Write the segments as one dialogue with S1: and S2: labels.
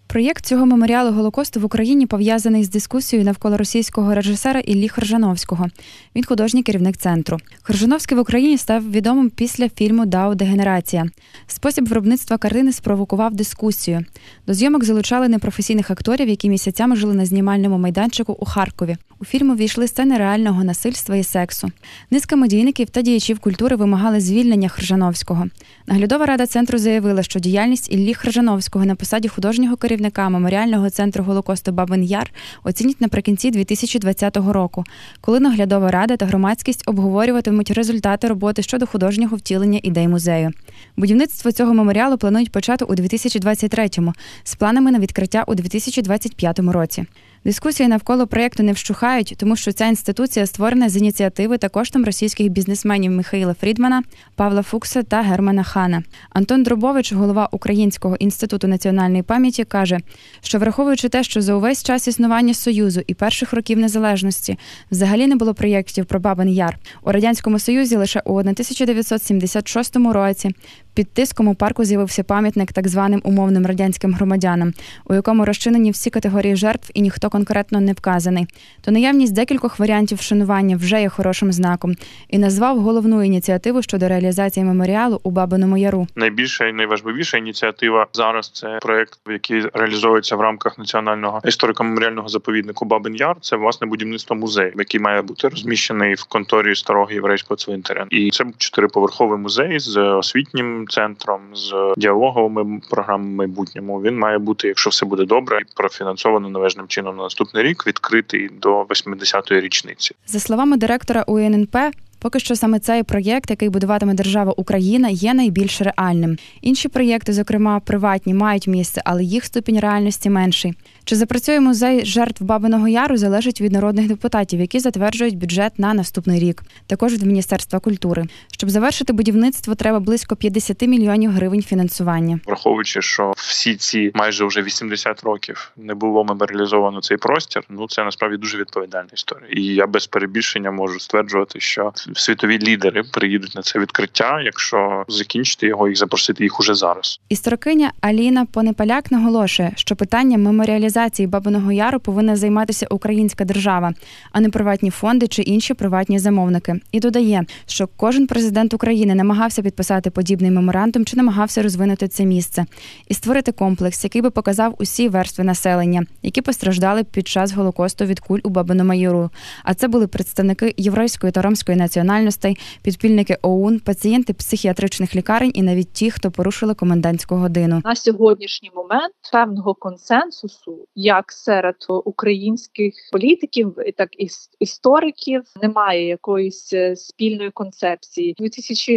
S1: Проєкт цього меморіалу Голокосту в Україні пов'язаний з дискусією навколо російського режисера Іллі Хржановського. Він художній керівник центру. Хржановський в Україні став відомим після фільму «Дау. Дегенерація». Спосіб виробництва картини спровокував дискусію. До зйомок залучали непрофесійних акторів, які місяцями жили на знімальному майданчику у Харкові. У фільм увійшли сцени реального насильства і сексу. Низка медійників та діячів культури вимагали звільнення Хржановського. Наглядова рада центру заявила, що діяльність Іллі Хржановського на посаді художнього керівника Меморіального центру Голокосту Бабин Яр оцінять наприкінці 2020 року, коли наглядова рада та громадськість обговорюватимуть результати роботи щодо художнього втілення ідей музею. Будівництво цього меморіалу планують почати у 2023-му, з планами на відкриття у 2025 році. Дискусії навколо проєкту не вщухають, тому що ця інституція створена з ініціативи та коштом російських бізнесменів Михаїла Фрідмана, Павла Фукса та Германа Хана. Антон Дробович, голова Українського інституту національної пам'яті, каже, що враховуючи те, що за увесь час існування Союзу і перших років незалежності взагалі не було проєктів про Бабин Яр. У Радянському Союзі лише у 1976 році під тиском у парку з'явився пам'ятник так званим умовним радянським громадянам, у якому розчинені всі категорії жертв і ніхто конкретно не вказаний. То наявність декількох варіантів вшанування вже є хорошим знаком. І назвав головну ініціативу щодо реалізації меморіалу у Бабиному Яру.
S2: Найбільша і найважливіша ініціатива зараз – це проєкт, який реалізується в рамках національного історико-меморіального заповіднику Бабин Яр. Це, власне, будівництво музею, який має бути розміщений в конторі старого єврейського цвинтаря. І це 4-поверховий музей з освітнім центром, з діалоговими програмами в майбутньому. Він має бути, якщо все буде добре, профінансовано належним чином на наступний рік, відкритий до 80-ї річниці.
S1: За словами директора УННП, поки що саме цей проєкт, який будуватиме держава Україна, є найбільш реальним. Інші проєкти, зокрема приватні, мають місце, але їх ступінь реальності менший. Чи запрацює музей жертв Бабиного Яру, залежить від народних депутатів, які затверджують бюджет на наступний рік. Також від Міністерства культури. Щоб завершити будівництво, треба близько 50 мільйонів гривень фінансування.
S2: Враховуючи, що всі ці майже вже 80 років не було меморіалізовано цей простір, це насправді дуже відповідальна історія. І я без перебільшення можу стверджувати, що світові лідери приїдуть на це відкриття, якщо закінчити його і запросити їх уже зараз.
S1: Історикиня Аліна Понепаляк наголошує, що питанням меморіалізації Бабиного Яру повинна займатися українська держава, а не приватні фонди чи інші приватні замовники. І додає, що кожен президент України намагався підписати подібний меморандум чи намагався розвинути це місце і створити комплекс, який би показав усі верстви населення, які постраждали під час Голокосту від куль у Бабиному Яру. А це були представники єврейської та ромської національностей, підпільники ОУН, пацієнти психіатричних лікарень і навіть ті, хто порушили комендантську годину.
S3: На сьогоднішній момент певного консенсусу, як серед українських політиків, так і істориків, немає якоїсь спільної концепції. У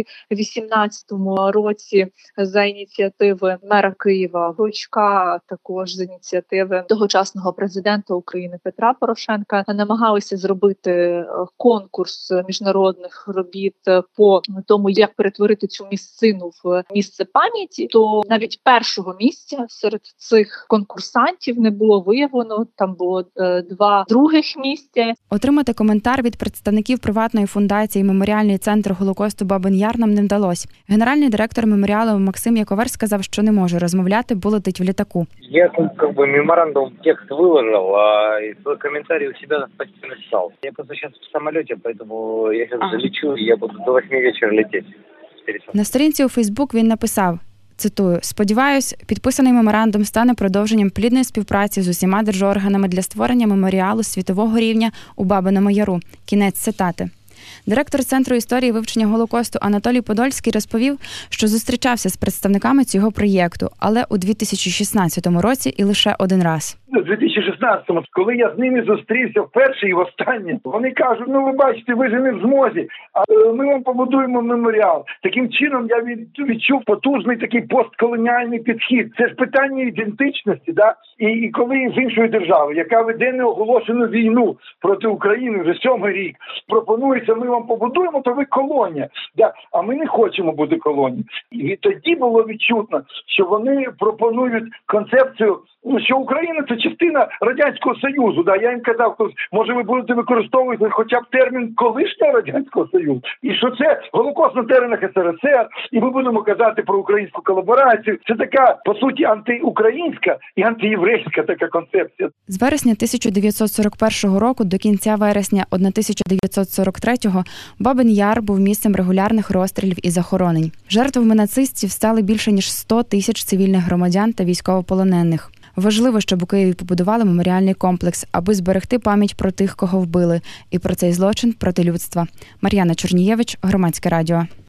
S3: 2018 році за ініціативи мера Києва Кличка, також з ініціативи тогочасного президента України Петра Порошенка, намагалися зробити конкурс міжнародних робіт по тому, як перетворити цю місцину в місце пам'яті, то навіть першого місця серед цих конкурсантів не було виявлено, там було 2 других місця.
S1: Отримати коментар від представників приватної фундації «Меморіальний центр Голокосту Бабин Яр» нам не вдалося. Генеральний директор меморіалу Максим Яковер сказав, що не може розмовляти, бо летить в літаку.
S4: Я меморандум текст виложив, а свій коментар у себе почти написав. Я просто зараз в самоліті, тому я зараз залечу, і я буду до 8 вечора летіти.
S1: На сторінці у Фейсбук він написав, цитую, «Сподіваюсь, підписаний меморандум стане продовженням плідної співпраці з усіма держорганами для створення меморіалу світового рівня у Бабиному Яру». Кінець цитати. Директор Центру історії вивчення Голокосту Анатолій Подольський розповів, що зустрічався з представниками цього проєкту, але у 2016 році і лише один раз.
S5: У 2016-му, коли я з ними зустрівся вперше і востаннє, вони кажуть, ви бачите, ви ж не в змозі, а ми вам побудуємо меморіал. Таким чином я відчув потужний такий постколоніальний підхід. Це ж питання ідентичності, да? І коли з іншої держави, яка веде неоголошену війну проти України вже 7-й рік, пропонується це ми вам побудуємо, то ви колонія. Да. А ми не хочемо бути колонією. І тоді було відчутно, що вони пропонують концепцію, що Україна – це частина Радянського Союзу. Да. Я їм казав, може ви будете використовувати хоча б термін колишнього Радянського Союзу. І що це Голокост на теренах СРСР, і ми будемо казати про українську колаборацію. Це така, по суті, антиукраїнська і антиєврейська така концепція.
S1: З вересня 1941 року до кінця вересня 1943-го Бабин Яр був місцем регулярних розстрілів і захоронень. Жертвами нацистів стали більше ніж 100 тисяч цивільних громадян та військовополонених. Важливо, щоб у Києві побудували меморіальний комплекс, аби зберегти пам'ять про тих, кого вбили, і про цей злочин проти людства. Мар'яна Чорнієвич, Громадське радіо.